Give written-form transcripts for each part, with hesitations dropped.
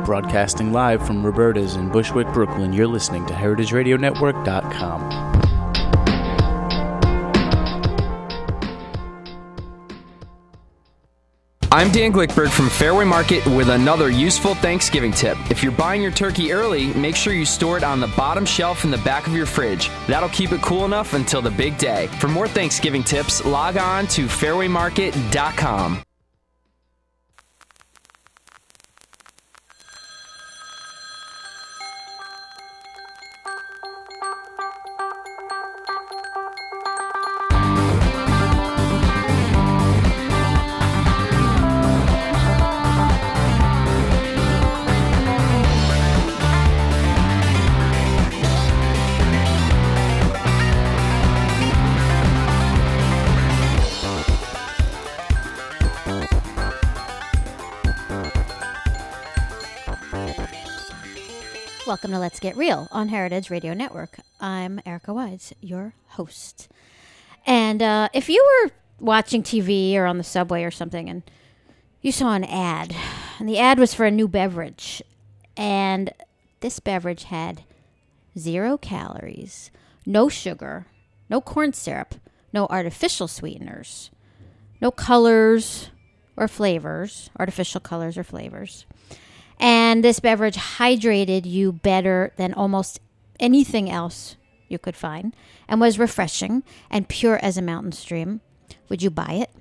Broadcasting live from Roberta's in Bushwick, Brooklyn, you're listening to HeritageRadioNetwork.com. I'm Dan Glickberg from Fairway Market with another useful Thanksgiving tip. If you're buying your turkey early, make sure you store it on the bottom shelf in the back of your fridge. That'll keep it cool enough until the big day. For more Thanksgiving tips, log on to fairwaymarket.com. Welcome to Let's Get Real on Heritage Radio Network. I'm Erica Wise, your host. And if you were watching TV or on the subway or something and you saw an ad, and the ad was for a new beverage, and this beverage had 0 calories, no sugar, no corn syrup, no artificial sweeteners, no colors or flavors, artificial colors or flavors. And this beverage hydrated you better than almost anything else you could find and was refreshing and pure as a mountain stream. Would you buy it?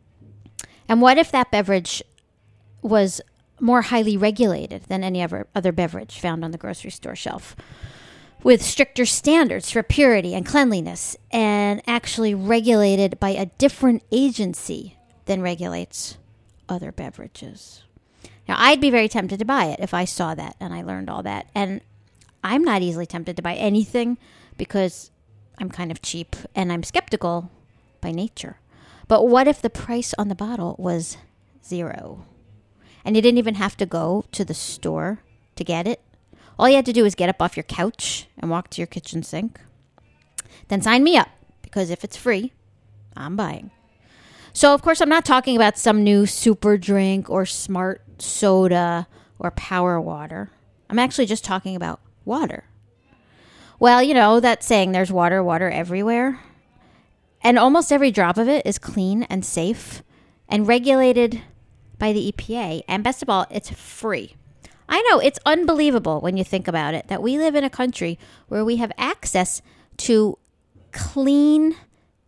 And what if that beverage was more highly regulated than any other beverage found on the grocery store shelf, with stricter standards for purity and cleanliness, and actually regulated by a different agency than regulates other beverages? Now, I'd be very tempted to buy it if I saw that and I learned all that. And I'm not easily tempted to buy anything because I'm kind of cheap and I'm skeptical by nature. But what if the price on the bottle was 0? And you didn't even have to go to the store to get it? All you had to do was get up off your couch and walk to your kitchen sink. Then sign me up, because if it's free, I'm buying. So, of course, I'm not talking about some new super drink or smart soda or power water. I'm actually just talking about water. Well, you know that saying, there's water everywhere. And almost every drop of it is clean and safe and regulated by the EPA. And best of all, it's free. I know, it's unbelievable when you think about it, that we live in a country where we have access to clean,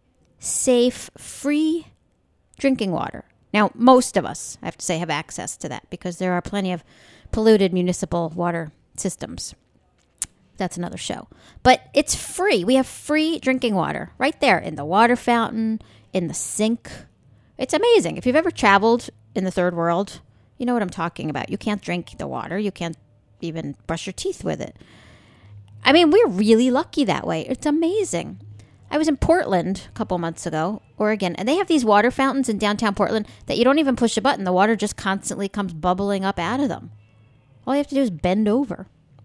safe, free drinking water. Now, most of us, I have to say, have access to that because there are plenty of polluted municipal water systems. That's another show. But it's free. We have free drinking water right there in the water fountain, in the sink. It's amazing. If you've ever traveled in the third world, you know what I'm talking about. You can't drink the water. You can't even brush your teeth with it. I mean, we're really lucky that way. It's amazing. I was in Portland a couple months ago, Oregon, and they have these water fountains in downtown Portland that you don't even push a button. The water just constantly comes bubbling up out of them. All you have to do is bend over.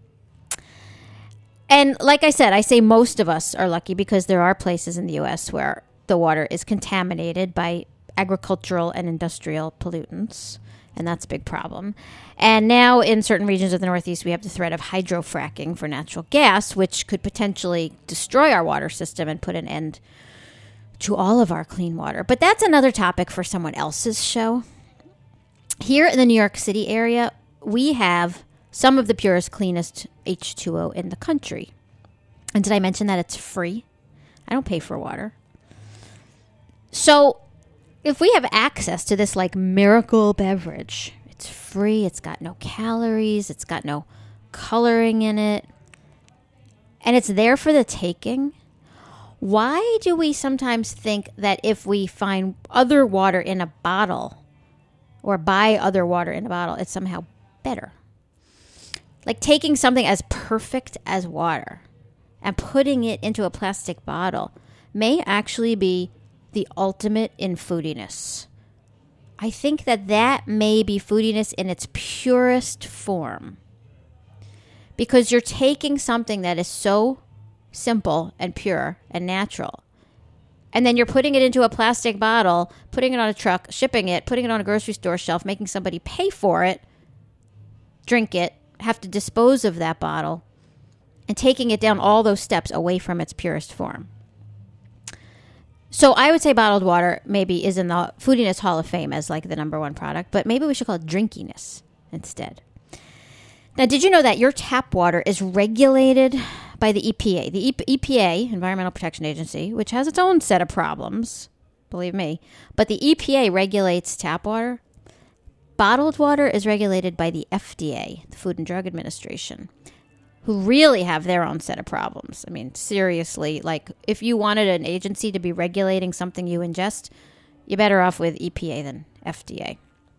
And like I said, I say most of us are lucky because there are places in the U.S. where the water is contaminated by agricultural and industrial pollutants, and that's a big problem. And now in certain regions of the Northeast, we have the threat of hydrofracking for natural gas, which could potentially destroy our water system and put an end to all of our clean water. But that's another topic for someone else's show. Here in the New York City area, we have some of the purest, cleanest H2O in the country. And did I mention that it's free? I don't pay for water. So if we have access to this like miracle beverage, it's free, it's got no calories, it's got no coloring in it, and it's there for the taking, why do we sometimes think that if we find other water in a bottle or buy other water in a bottle, it's somehow better? Like taking something as perfect as water and putting it into a plastic bottle may actually be the ultimate in foodiness. I think that may be foodiness in its purest form. Because you're taking something that is so simple and pure and natural, and then you're putting it into a plastic bottle, putting it on a truck, shipping it, putting it on a grocery store shelf, making somebody pay for it, drink it, have to dispose of that bottle, and taking it down all those steps away from its purest form. So I would say bottled water maybe is in the Foodiness Hall of Fame as like the number one product, but maybe we should call it drinkiness instead. Now, did you know that your tap water is regulated by the EPA? The EPA, Environmental Protection Agency, which has its own set of problems, believe me, but the EPA regulates tap water. Bottled water is regulated by the FDA, the Food and Drug Administration, who really have their own set of problems. I mean, seriously, like if you wanted an agency to be regulating something you ingest, you're better off with EPA than FDA.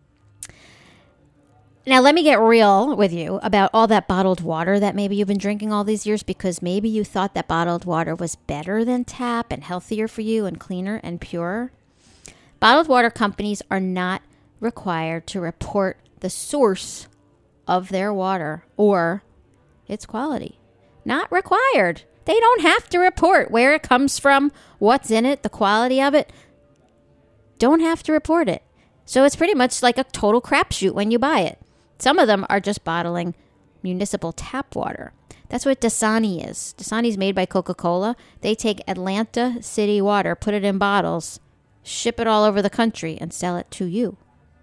Now, let me get real with you about all that bottled water that maybe you've been drinking all these years, because maybe you thought that bottled water was better than tap and healthier for you and cleaner and purer. Bottled water companies are not required to report the source of their water or its quality. Not required. They don't have to report where it comes from, what's in it, the quality of it. Don't have to report it. So it's pretty much like a total crapshoot when you buy it. Some of them are just bottling municipal tap water. That's what Dasani is. Dasani is made by Coca-Cola. They take Atlanta city water, put it in bottles, ship it all over the country, and sell it to you.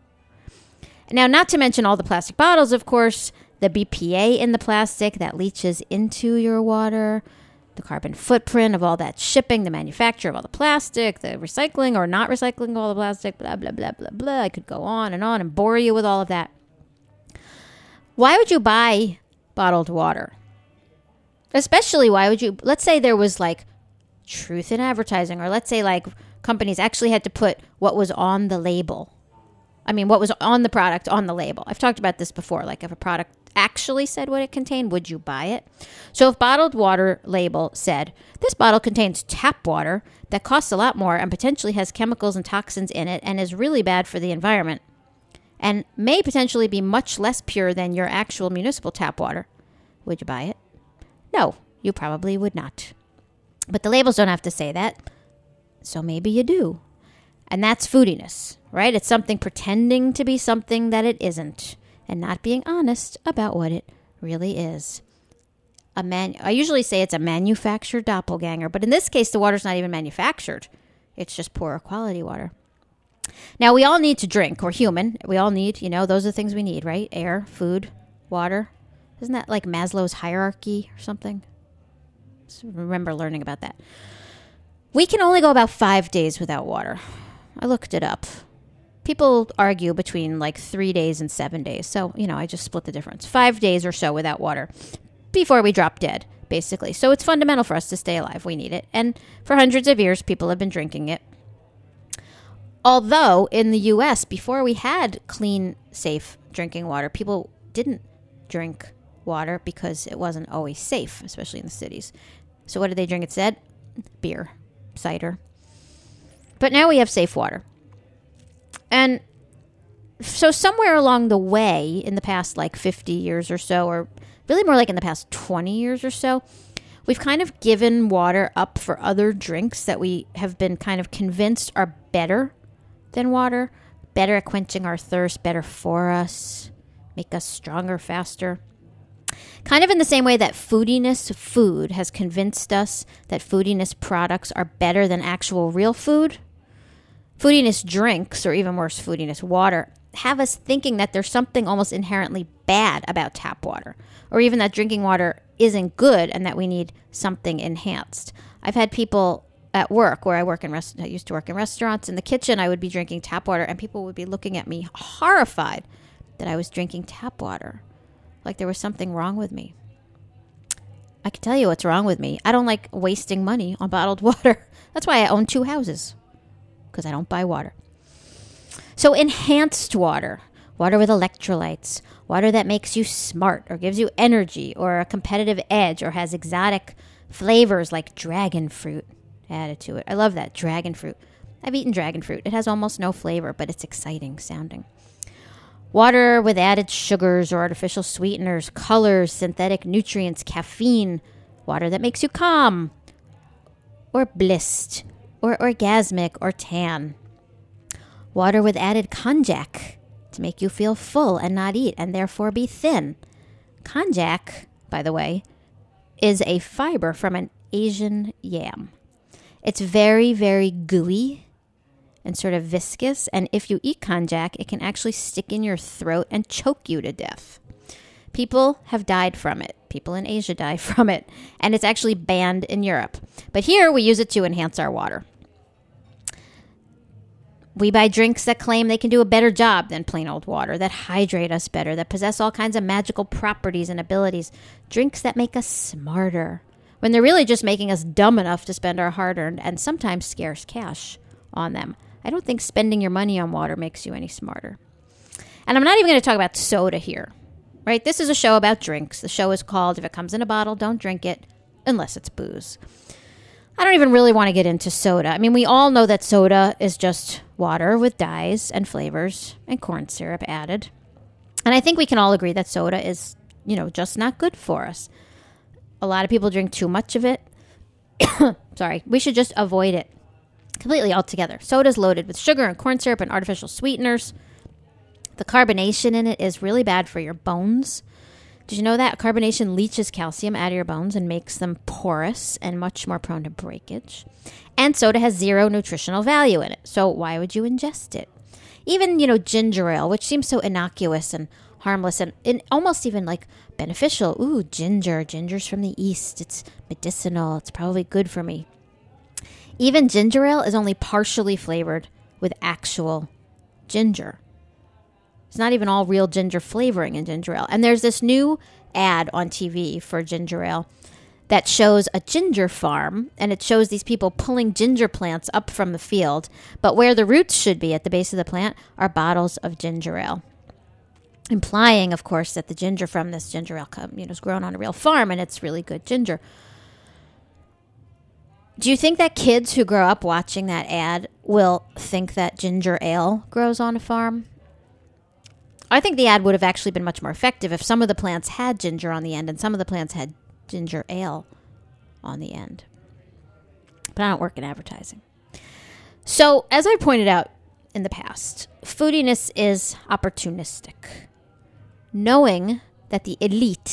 Now, not to mention all the plastic bottles, of course, the BPA in the plastic that leaches into your water, the carbon footprint of all that shipping, the manufacture of all the plastic, the recycling or not recycling all the plastic, blah, blah, blah, blah, blah. I could go on and bore you with all of that. Why would you buy bottled water? Especially, why would you, let's say there was like truth in advertising, or let's say like companies actually had to put what was on the label. I mean, what was on the product on the label. I've talked about this before. Like if a product actually said what it contained, would you buy it? So if bottled water label said, this bottle contains tap water that costs a lot more and potentially has chemicals and toxins in it and is really bad for the environment and may potentially be much less pure than your actual municipal tap water, would you buy it? No, you probably would not. But the labels don't have to say that. So maybe you do. And that's foodiness, right? It's something pretending to be something that it isn't and not being honest about what it really is. I usually say it's a manufactured doppelganger, but in this case, the water's not even manufactured. It's just poorer quality water. Now, we all need to drink. We're human. We all need, those are the things we need, right? Air, food, water. Isn't that like Maslow's hierarchy or something? Just remember learning about that. We can only go about 5 days without water. I looked it up. People argue between like 3 days and 7 days. So, I just split the difference. 5 days or so without water before we drop dead, basically. So it's fundamental for us to stay alive. We need it. And for hundreds of years, people have been drinking it. Although in the U.S., before we had clean, safe drinking water, people didn't drink water because it wasn't always safe, especially in the cities. So what did they drink instead? Beer, cider. But now we have safe water. And so somewhere along the way in the past like 50 years or so, or really more like in the past 20 years or so, we've kind of given water up for other drinks that we have been kind of convinced are better than water, better at quenching our thirst, better for us, make us stronger, faster. Kind of in the same way that foodiness food has convinced us that foodiness products are better than actual real food, foodiness drinks, or even worse, foodiness water, have us thinking that there's something almost inherently bad about tap water, or even that drinking water isn't good and that we need something enhanced. I've had people at work where I used to work in restaurants. In the kitchen, I would be drinking tap water, and people would be looking at me horrified that I was drinking tap water, like there was something wrong with me. I can tell you what's wrong with me. I don't like wasting money on bottled water. That's why I own 2 houses, because I don't buy water. So enhanced water, water with electrolytes, water that makes you smart or gives you energy or a competitive edge or has exotic flavors like dragon fruit added to it. I love that, dragon fruit. I've eaten dragon fruit. It has almost no flavor, but it's exciting sounding. Water with added sugars or artificial sweeteners, colors, synthetic nutrients, caffeine, water that makes you calm or blissed or orgasmic or tan. Water with added konjac to make you feel full and not eat, and therefore be thin. Konjac, by the way, is a fiber from an Asian yam. It's very, very gooey and sort of viscous, and if you eat konjac, it can actually stick in your throat and choke you to death. People have died from it. People in Asia die from it, and it's actually banned in Europe. But here, we use it to enhance our water. We buy drinks that claim they can do a better job than plain old water, that hydrate us better, that possess all kinds of magical properties and abilities. Drinks that make us smarter, when they're really just making us dumb enough to spend our hard-earned and sometimes scarce cash on them. I don't think spending your money on water makes you any smarter. And I'm not even going to talk about soda here, right? This is a show about drinks. The show is called, If It Comes in a Bottle, Don't Drink It, Unless It's Booze. I don't even really want to get into soda. I mean, we all know that soda is just water with dyes and flavors and corn syrup added. And I think we can all agree that soda is, just not good for us. A lot of people drink too much of it. Sorry. We should just avoid it completely altogether. Soda is loaded with sugar and corn syrup and artificial sweeteners. The carbonation in it is really bad for your bones. Did you know that? Carbonation leaches calcium out of your bones and makes them porous and much more prone to breakage. And soda has zero nutritional value in it. So why would you ingest it? Even, ginger ale, which seems so innocuous and harmless and almost even like beneficial. Ooh, ginger. Ginger's from the East. It's medicinal. It's probably good for me. Even ginger ale is only partially flavored with actual ginger. It's not even all real ginger flavoring in ginger ale. And there's this new ad on TV for ginger ale that shows a ginger farm, and it shows these people pulling ginger plants up from the field. But where the roots should be at the base of the plant are bottles of ginger ale, implying, of course, that the ginger from this ginger ale is grown on a real farm, and it's really good ginger. Do you think that kids who grow up watching that ad will think that ginger ale grows on a farm? I think the ad would have actually been much more effective if some of the plants had ginger on the end and some of the plants had ginger ale on the end. But I don't work in advertising. So, as I pointed out in the past, foodiness is opportunistic. Knowing that the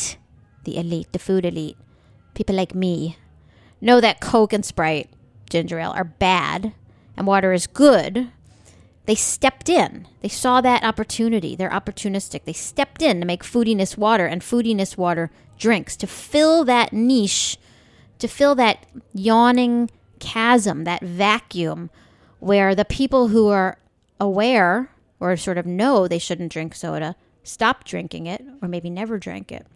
food elite, people like me, know that Coke and Sprite, ginger ale, are bad and water is good, they stepped in. They saw that opportunity. They're opportunistic. They stepped in to make foodiness water and foodiness water drinks to fill that niche, to fill that yawning chasm, that vacuum where the people who are aware or sort of know they shouldn't drink soda stop drinking it or maybe never drank it.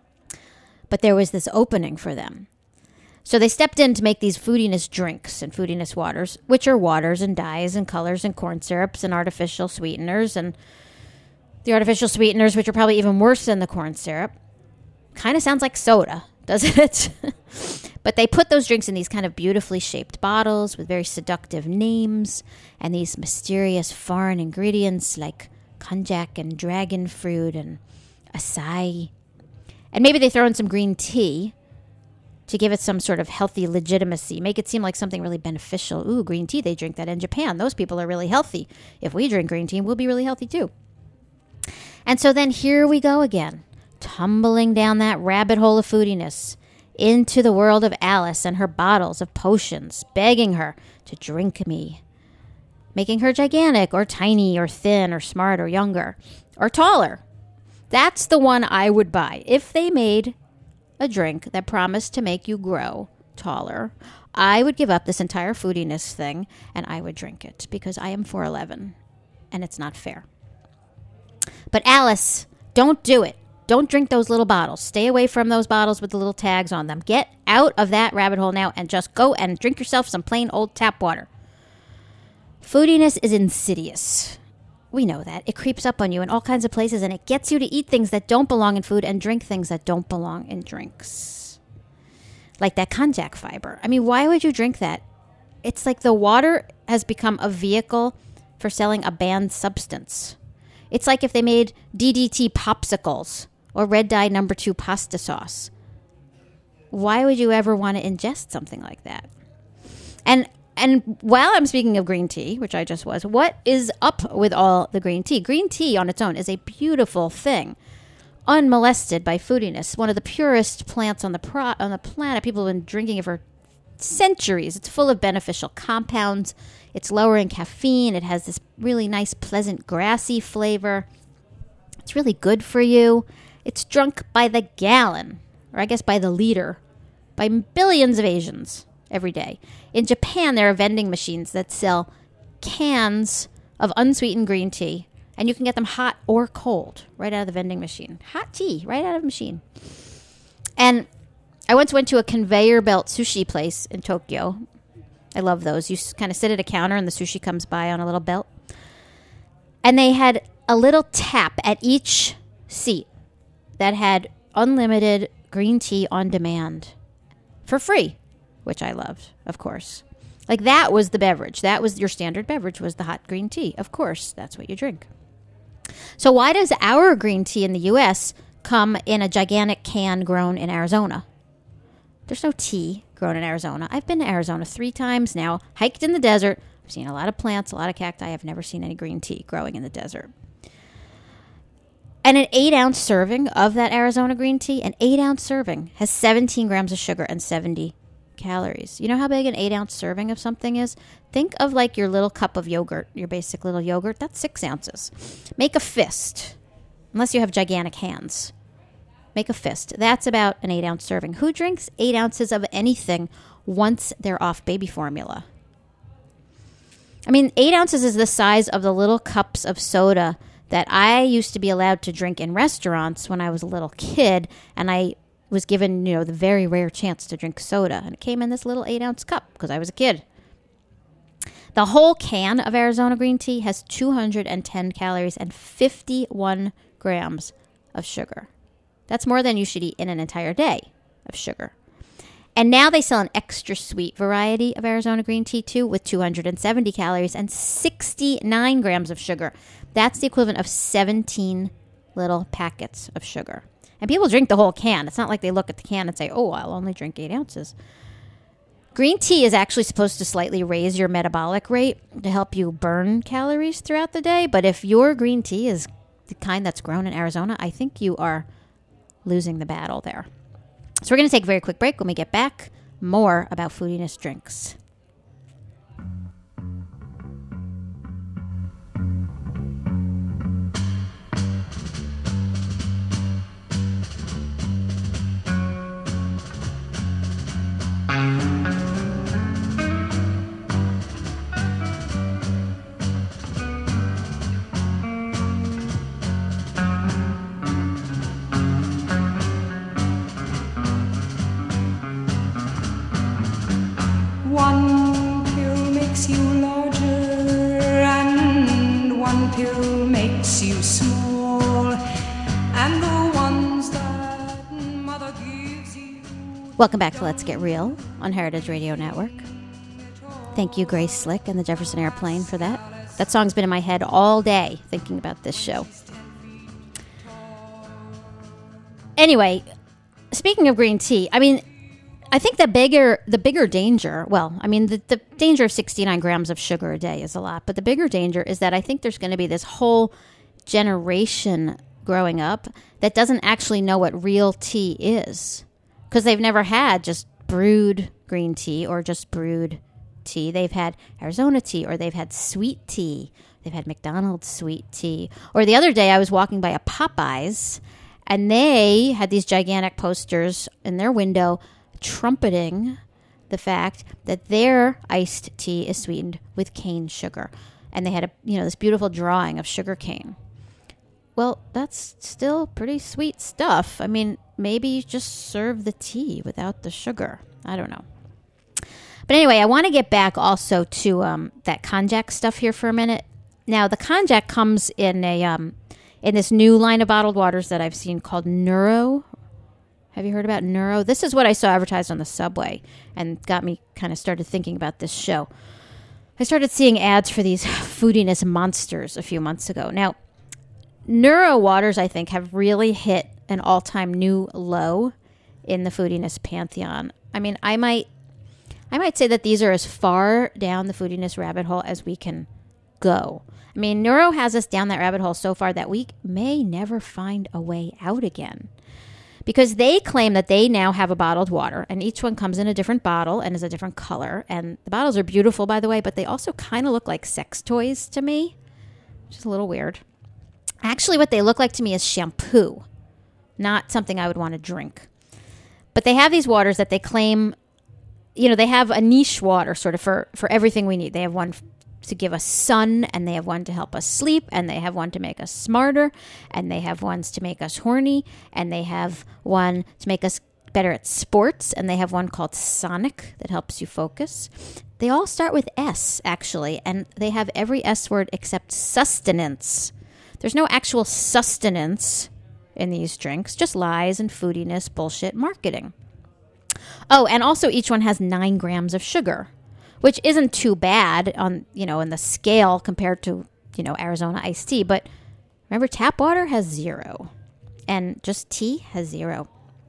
But there was this opening for them. So they stepped in to make these foodiness drinks and foodiness waters, which are waters and dyes and colors and corn syrups and artificial sweeteners. And the artificial sweeteners, which are probably even worse than the corn syrup, kind of sounds like soda, doesn't it? But they put those drinks in these kind of beautifully shaped bottles with very seductive names and these mysterious foreign ingredients like konjac and dragon fruit and acai. And maybe they throw in some green tea to give it some sort of healthy legitimacy, make it seem like something really beneficial. Ooh, green tea, they drink that in Japan. Those people are really healthy. If we drink green tea, we'll be really healthy too. And so then here we go again, tumbling down that rabbit hole of foodiness into the world of Alice and her bottles of potions, begging her to drink me, making her gigantic or tiny or thin or smart or younger or taller. That's the one I would buy. If they made a drink that promised to make you grow taller, I would give up this entire foodiness thing and I would drink it because I am 4'11" and it's not fair. But Alice, don't do it. Don't drink those little bottles. Stay away from those bottles with the little tags on them. Get out of that rabbit hole now and just go and drink yourself some plain old tap water. Foodiness is insidious. We know that. It creeps up on you in all kinds of places, and it gets you to eat things that don't belong in food and drink things that don't belong in drinks. Like that konjac fiber. I mean, why would you drink that? It's like the water has become a vehicle for selling a banned substance. It's like if they made DDT popsicles or red dye No. 2 pasta sauce. Why would you ever want to ingest something like that? And And while I'm speaking of green tea, which I just was, what is up with all the green tea? Green tea on its own is a beautiful thing, unmolested by foodiness. One of the purest plants on the planet. People have been drinking it for centuries. It's full of beneficial compounds. It's lower in caffeine. It has this really nice, pleasant, grassy flavor. It's really good for you. It's drunk by the gallon, or I guess by the liter, by billions of Asians every day. In Japan, there are vending machines that sell cans of unsweetened green tea, and you can get them hot or cold right out of the vending machine. Hot tea right out of the machine. And I once went to a conveyor belt sushi place in Tokyo. I love those. You kind of sit at a counter and the sushi comes by on a little belt. And they had a little tap at each seat that had unlimited green tea on demand for free, which I loved, of course. Like, that was the beverage. That was your standard beverage, was the hot green tea. Of course, that's what you drink. So why does our green tea in the U.S. come in a gigantic can grown in Arizona? There's no tea grown in Arizona. I've been to Arizona 3 times now, hiked in the desert. I've seen a lot of plants, a lot of cacti. I've never seen any green tea growing in the desert. And an 8-ounce serving of that Arizona green tea, an 8-ounce serving, has 17 grams of sugar and 70 calories. You know how big an 8-ounce serving of something is? Think of like your little cup of yogurt, your basic little yogurt. That's 6 ounces. Make a fist, unless you have gigantic hands. Make a fist. That's about an 8-ounce serving. Who drinks 8 ounces of anything once they're off baby formula? I mean, 8 ounces is the size of the little cups of soda that I used to be allowed to drink in restaurants when I was a little kid, and I was given, the very rare chance to drink soda, and it came in this little 8-ounce cup because I was a kid. The whole can of Arizona green tea has 210 calories and 51 grams of sugar. That's more than you should eat in an entire day of sugar. And now they sell an extra sweet variety of Arizona green tea, too, with 270 calories and 69 grams of sugar. That's the equivalent of 17 little packets of sugar. And people drink the whole can. It's not like they look at the can and say, oh, I'll only drink 8 ounces. Green tea is actually supposed to slightly raise your metabolic rate to help you burn calories throughout the day. But if your green tea is the kind that's grown in Arizona, I think you are losing the battle there. So we're going to take a very quick break. When we get back, more about foodiness drinks. One pill makes you larger and one pill makes you small, and the ones that mother gives you. Welcome back to Let's Get Real on Heritage Radio Network. Thank you, Grace Slick and the Jefferson Airplane, for that. That song's been in my head all day thinking about this show. Anyway, speaking of green tea, I think the bigger danger, the danger of 69 grams of sugar a day is a lot, but the bigger danger is that I think there's going to be this whole generation growing up that doesn't actually know what real tea is, because they've never had just brewed green tea or just brewed tea. They've had Arizona tea, or they've had sweet tea. They've had McDonald's sweet tea. Or the other day I was walking by a Popeyes, and they had these gigantic posters in their window trumpeting the fact that their iced tea is sweetened with cane sugar. And they had this beautiful drawing of sugar cane. Well, that's still pretty sweet stuff. Maybe just serve the tea without the sugar. I don't know. But anyway, I want to get back also to that konjac stuff here for a minute. Now, the konjac comes in in this new line of bottled waters that I've seen called Neuro. Have you heard about Neuro? This is what I saw advertised on the subway and got me kind of started thinking about this show. I started seeing ads for these foodiness monsters a few months ago. Now, Neuro waters, I think, have really hit an all-time new low in the foodiness pantheon. I I might say that these are as far down the foodiness rabbit hole as we can go. I mean, Neuro has us down that rabbit hole so far that we may never find a way out again. Because they claim that they now have a bottled water, and each one comes in a different bottle and is a different color. And the bottles are beautiful, by the way, but they also kind of look like sex toys to me, which is a little weird. Actually, what they look like to me is shampoo, not something I would want to drink. But they have these waters that they claim, they have a niche water sort of for everything we need. They have one to give us sun, and they have one to help us sleep, and they have one to make us smarter, and they have ones to make us horny, and they have one to make us better at sports, and they have one called Sonic that helps you focus. They all start with S, actually, and they have every S word except sustenance. There's no actual sustenance in these drinks, just lies and foodiness, bullshit, marketing. Oh, and also each one has 9 grams of sugar, which isn't too bad on, in the scale compared to, Arizona iced tea. But remember, tap water has 0 and just tea has 0.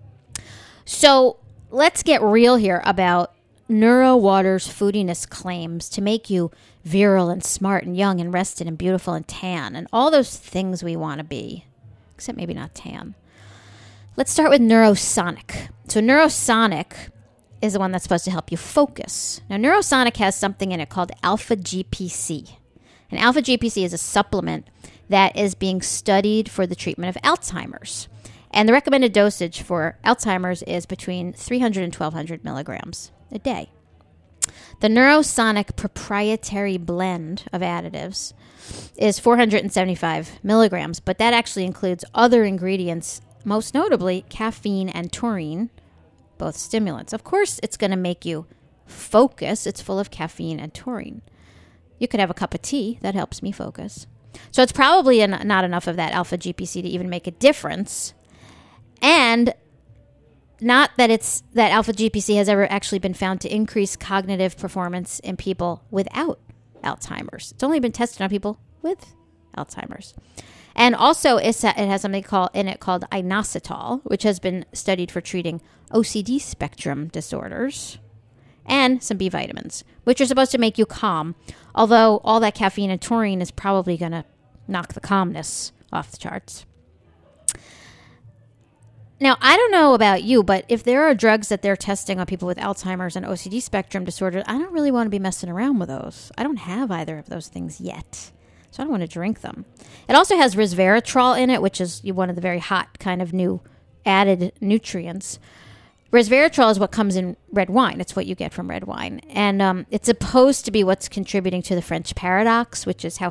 So let's get real here about Neuro Water's foodiness claims to make you virile and smart and young and rested and beautiful and tan and all those things we want to be, except maybe not tan. Let's start with Neurosonic. So Neurosonic is the one that's supposed to help you focus. Now, Neurosonic has something in it called Alpha GPC. And Alpha GPC is a supplement that is being studied for the treatment of Alzheimer's. And the recommended dosage for Alzheimer's is between 300 and 1,200 milligrams a day. The Neurosonic proprietary blend of additives is 475 milligrams, but that actually includes other ingredients, most notably caffeine and taurine, both stimulants. Of course, it's going to make you focus. It's full of caffeine and taurine. You could have a cup of tea. That helps me focus. So it's probably not enough of that alpha GPC to even make a difference. And not that that alpha GPC has ever actually been found to increase cognitive performance in people without Alzheimer's. It's only been tested on people with Alzheimer's. And also, it has something in it called inositol, which has been studied for treating OCD spectrum disorders, and some B vitamins, which are supposed to make you calm, although all that caffeine and taurine is probably going to knock the calmness off the charts. Now, I don't know about you, but if there are drugs that they're testing on people with Alzheimer's and OCD spectrum disorder, I don't really want to be messing around with those. I don't have either of those things yet, so I don't want to drink them. It also has resveratrol in it, which is one of the very hot kind of new added nutrients. Resveratrol is what comes in red wine. It's what you get from red wine. And it's supposed to be what's contributing to the French paradox, which is how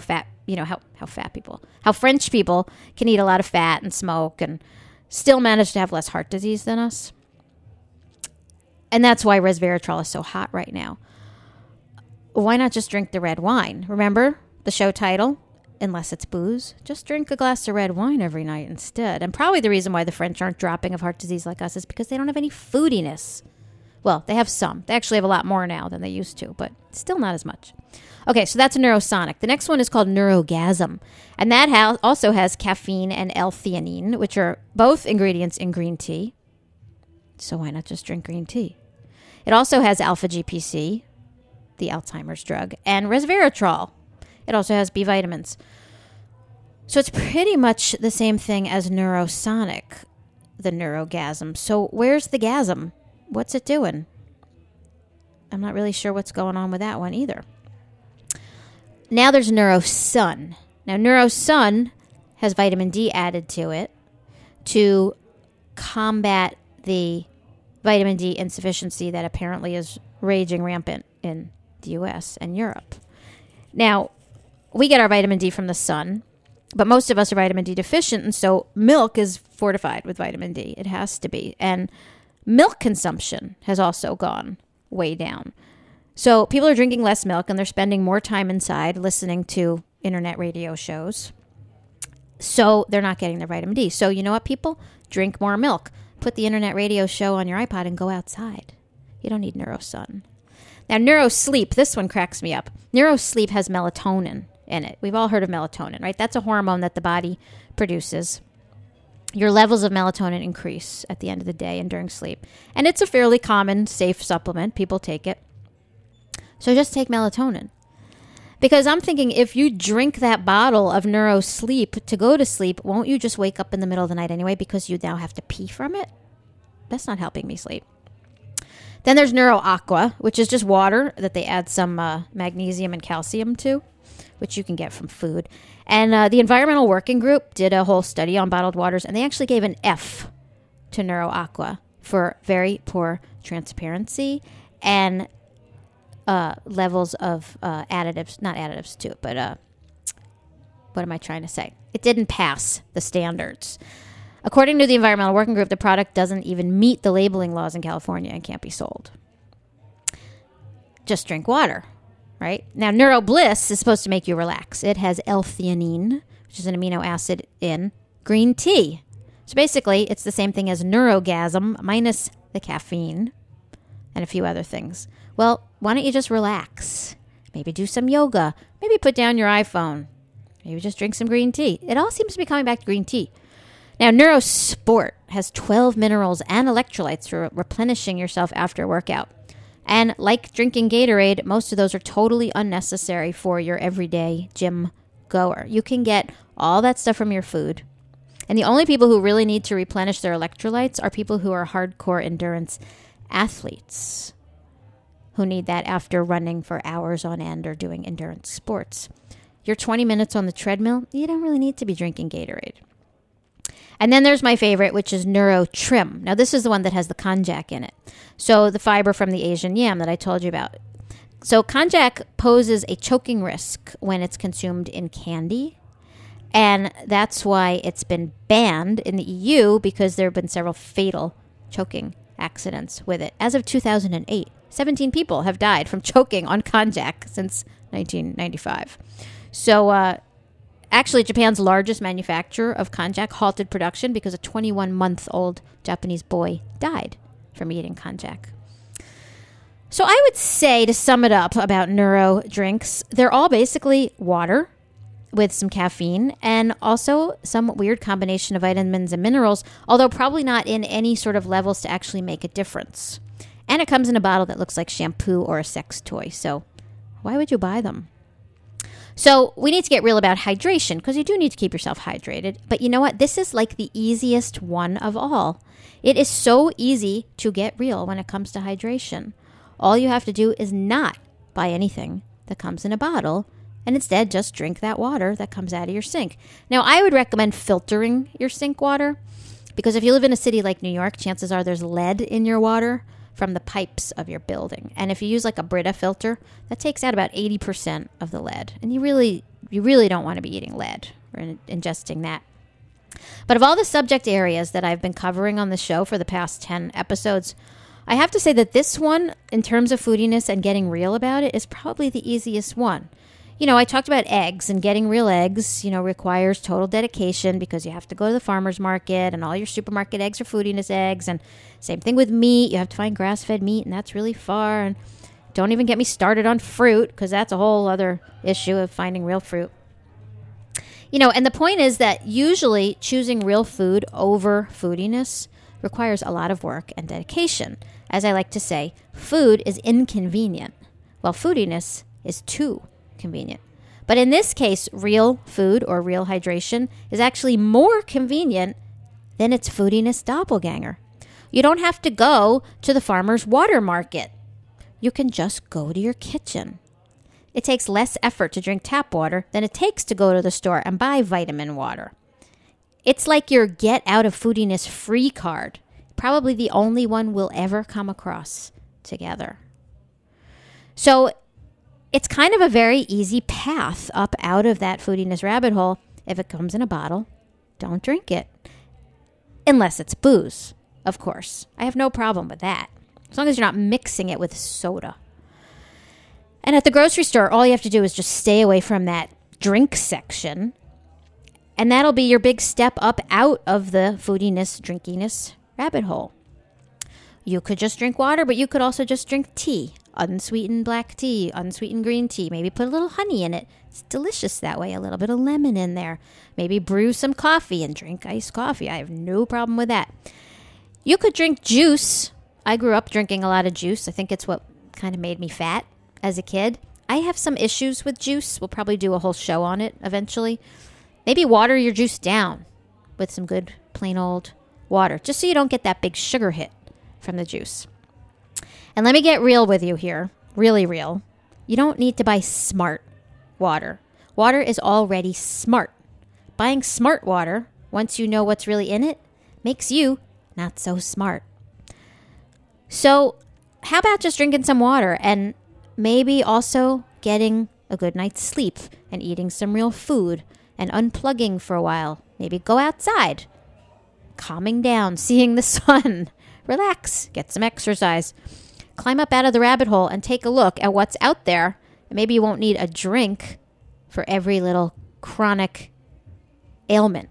French people can eat a lot of fat and smoke and still manage to have less heart disease than us. And that's why resveratrol is so hot right now. Why not just drink the red wine? Remember the show title? Unless it's booze, just drink a glass of red wine every night instead. And probably the reason why the French aren't dropping of heart disease like us is because they don't have any foodiness. Well, they have some. They actually have a lot more now than they used to, but still not as much. Okay, so that's a Neurosonic. The next one is called Neurogasm. And that also has caffeine and L-theanine, which are both ingredients in green tea. So why not just drink green tea? It also has alpha GPC, the Alzheimer's drug, and resveratrol. It also has B vitamins. So it's pretty much the same thing as Neurosonic, the Neurogasm. So where's the gasm? What's it doing? I'm not really sure what's going on with that one either. Now there's NeuroSun. Now NeuroSun has vitamin D added to it to combat the vitamin D insufficiency that apparently is raging rampant in the U.S. and Europe. Now, we get our vitamin D from the sun, but most of us are vitamin D deficient, and so milk is fortified with vitamin D. It has to be. And milk consumption has also gone way down. So people are drinking less milk, and they're spending more time inside listening to internet radio shows. So they're not getting their vitamin D. So you know what, people? Drink more milk. Put the internet radio show on your iPod and go outside. You don't need NeuroSun. Now, NeuroSleep, this one cracks me up. NeuroSleep has melatonin in it. We've all heard of melatonin, right? That's a hormone that the body produces. Your levels of melatonin increase at the end of the day and during sleep. And it's a fairly common, safe supplement. People take it. So just take melatonin. Because I'm thinking if you drink that bottle of Neuro Sleep to go to sleep, won't you just wake up in the middle of the night anyway because you now have to pee from it? That's not helping me sleep. Then there's Neuro Aqua, which is just water that they add some magnesium and calcium to, which you can get from food. And the Environmental Working Group did a whole study on bottled waters, and they actually gave an F to Neuro Aqua for very poor transparency and levels of additives, not additives to it, but what am I trying to say? It didn't pass the standards. According to the Environmental Working Group, the product doesn't even meet the labeling laws in California and can't be sold. Just drink water, right? Now, Neuro Bliss is supposed to make you relax. It has L-theanine, which is an amino acid in green tea. So basically, it's the same thing as Neurogasm minus the caffeine and a few other things. Well, why don't you just relax? Maybe do some yoga. Maybe put down your iPhone. Maybe just drink some green tea. It all seems to be coming back to green tea. Now, Neurosport has 12 minerals and electrolytes for replenishing yourself after a workout. And like drinking Gatorade, most of those are totally unnecessary for your everyday gym goer. You can get all that stuff from your food. And the only people who really need to replenish their electrolytes are people who are hardcore endurance athletes, who need that after running for hours on end or doing endurance sports. Your 20 minutes on the treadmill, you don't really need to be drinking Gatorade. And then there's my favorite, which is NeuroTrim. Now, this is the one that has the konjac in it. So the fiber from the Asian yam that I told you about. So konjac poses a choking risk when it's consumed in candy. And that's why it's been banned in the EU, because there have been several fatal choking accidents with it. As of 2008, 17 people have died from choking on konjac since 1995. So, actually, Japan's largest manufacturer of konjac halted production because a 21-month-old Japanese boy died from eating konjac. So I would say, to sum it up about neuro drinks, they're all basically water with some caffeine and also some weird combination of vitamins and minerals, although probably not in any sort of levels to actually make a difference. And it comes in a bottle that looks like shampoo or a sex toy, so why would you buy them? So we need to get real about hydration, because you do need to keep yourself hydrated. But you know what? This is like the easiest one of all. It is so easy to get real when it comes to hydration. All you have to do is not buy anything that comes in a bottle, and instead just drink that water that comes out of your sink. Now, I would recommend filtering your sink water, because if you live in a city like New York, chances are there's lead in your water from the pipes of your building. And if you use like a Brita filter, that takes out about 80% of the lead. And you really don't want to be eating lead or ingesting that. But of all the subject areas that I've been covering on the show for the past 10 episodes, I have to say that this one, in terms of foodiness and getting real about it, is probably the easiest one. You know, I talked about eggs, and getting real eggs, requires total dedication, because you have to go to the farmer's market, and all your supermarket eggs are foodiness eggs. And same thing with meat. You have to find grass-fed meat, and that's really far. And don't even get me started on fruit, because that's a whole other issue of finding real fruit. And the point is that usually choosing real food over foodiness requires a lot of work and dedication. As I like to say, food is inconvenient, while foodiness is too convenient. But in this case, real food or real hydration is actually more convenient than its foodiness doppelganger. You don't have to go to the farmer's water market. You can just go to your kitchen. It takes less effort to drink tap water than it takes to go to the store and buy vitamin water. It's like your get out of foodiness free card, probably the only one we'll ever come across together. So it's kind of a very easy path up out of that foodiness rabbit hole. If it comes in a bottle, don't drink it. Unless it's booze, of course. I have no problem with that, as long as you're not mixing it with soda. And at the grocery store, all you have to do is just stay away from that drink section, and that'll be your big step up out of the foodiness, drinkiness rabbit hole. You could just drink water, but you could also just drink tea. Unsweetened black tea, unsweetened green tea. Maybe put a little honey in it. It's delicious that way. A little bit of lemon in there. Maybe brew some coffee and drink iced coffee. I have no problem with that. You could drink juice. I grew up drinking a lot of juice. I think it's what kind of made me fat. as a kid. I have some issues with juice. We'll probably do a whole show on it eventually. Maybe water your juice down with some good plain old water, just so you don't get that big sugar hit from the juice. And let me get real with you here, really real. You don't need to buy smart water. Water is already smart. Buying smart water, once you know what's really in it, makes you not so smart. So how about just drinking some water and maybe also getting a good night's sleep and eating some real food and unplugging for a while. Maybe go outside, calming down, seeing the sun, relax, get some exercise, climb up out of the rabbit hole and take a look at what's out there. Maybe you won't need a drink for every little chronic ailment.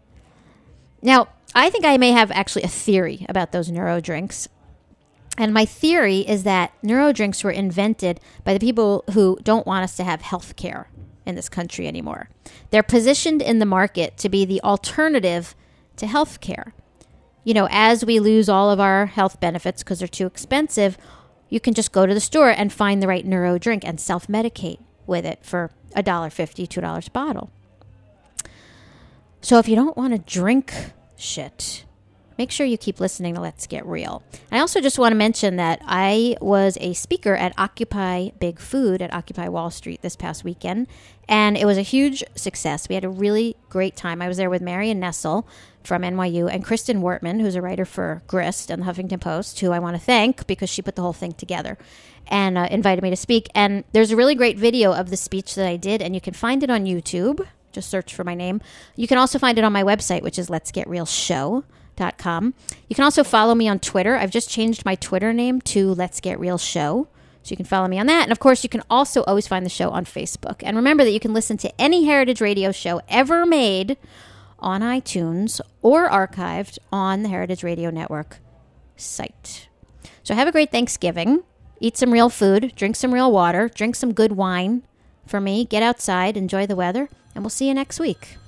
Now, I think I may have actually a theory about those neuro drinks. And my theory is that neuro drinks were invented by the people who don't want us to have health care in this country anymore. They're positioned in the market to be the alternative to health care. You know, as we lose all of our health benefits because they're too expensive, you can just go to the store and find the right neuro drink and self-medicate with it for $1.50, $2 a bottle. So if you don't want to drink shit, make sure you keep listening to Let's Get Real. I also just want to mention that I was a speaker at Occupy Big Food at Occupy Wall Street this past weekend, and it was a huge success. We had a really great time. I was there with Marion Nessel from NYU and Kristen Wortman, who's a writer for Grist and the Huffington Post, who I want to thank because she put the whole thing together and invited me to speak. And there's a really great video of the speech that I did, and you can find it on YouTube. Just search for my name. You can also find it on my website, which is letsgetrealshow.com. You can also follow me on Twitter. I've just changed my Twitter name to Let's Get Real Show. So you can follow me on that. And of course, you can also always find the show on Facebook. And remember that you can listen to any Heritage Radio show ever made on iTunes or archived on the Heritage Radio Network site. So have a great Thanksgiving. Eat some real food. Drink some real water. Drink some good wine. For me, get outside. Enjoy the weather. And we'll see you next week.